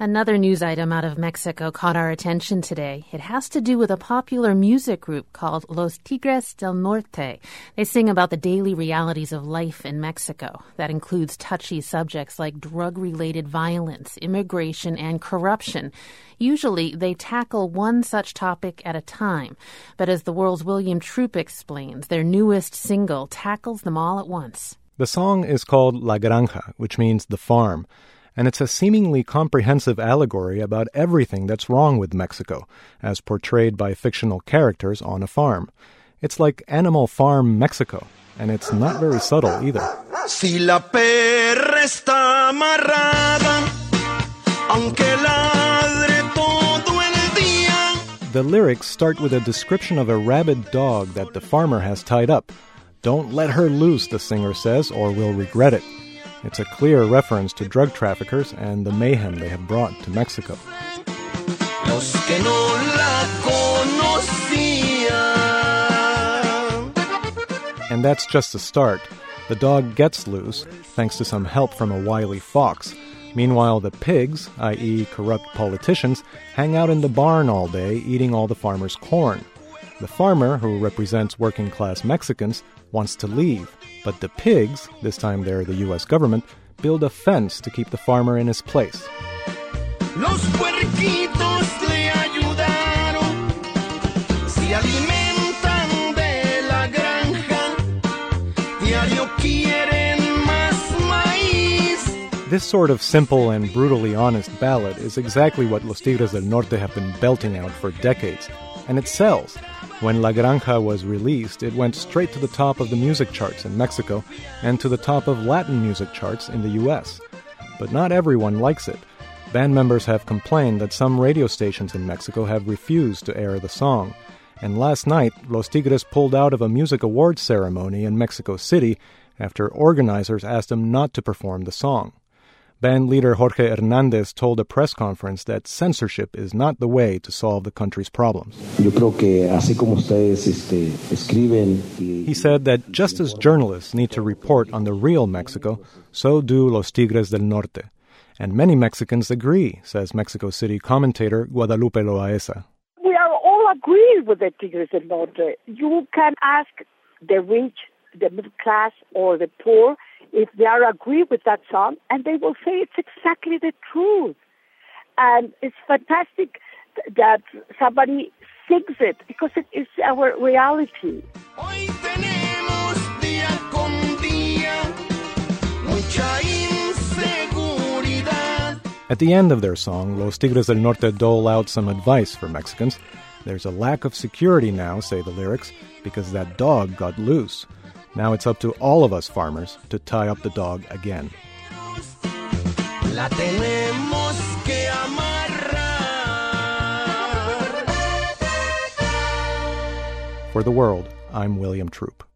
Another news item out of Mexico caught our attention today. It has to do with a popular music group called Los Tigres del Norte. They sing about the daily realities of life in Mexico. That includes touchy subjects like drug-related violence, immigration, and corruption. Usually, they tackle one such topic at a time. But as The World's William Troop explains, their newest single tackles them all at once. The song is called La Granja, which means the farm. And it's a seemingly comprehensive allegory about everything that's wrong with Mexico, as portrayed by fictional characters on a farm. It's like Animal Farm Mexico, and it's not very subtle either. Si la perra está amarrada, aunque ladre todo el día. The lyrics start with a description of a rabid dog that the farmer has tied up. Don't let her loose, the singer says, or we'll regret it. It's a clear reference to drug traffickers and the mayhem they have brought to Mexico. And that's just the start. The dog gets loose, thanks to some help from a wily fox. Meanwhile, the pigs, i.e. corrupt politicians, hang out in the barn all day, eating all the farmer's corn. The farmer, who represents working-class Mexicans, wants to leave, but the pigs, this time they're the U.S. government, build a fence to keep the farmer in his place. Los puerquitos le ayudaron, se alimentan de la granja, diario quieren más maíz. This sort of simple and brutally honest ballad is exactly what Los Tigres del Norte have been belting out for decades, and it sells. When La Granja was released, it went straight to the top of the music charts in Mexico and to the top of Latin music charts in the U.S. But not everyone likes it. Band members have complained that some radio stations in Mexico have refused to air the song. And last night, Los Tigres pulled out of a music awards ceremony in Mexico City after organizers asked them not to perform the song. Band leader Jorge Hernandez told a press conference that censorship is not the way to solve the country's problems. He said that just as journalists need to report on the real Mexico, so do Los Tigres del Norte. And many Mexicans agree, says Mexico City commentator Guadalupe Loaesa. We are all agree with the Tigres del Norte. You can ask the rich, the middle class, or the poor if they are agree with that song, and they will say it's exactly the truth. And it's fantastic that somebody sings it, because it is our reality. At the end of their song, Los Tigres del Norte dole out some advice for Mexicans. There's a lack of security now, say the lyrics, because that dog got loose. Now it's up to all of us farmers to tie up the dog again. For The World, I'm William Troop.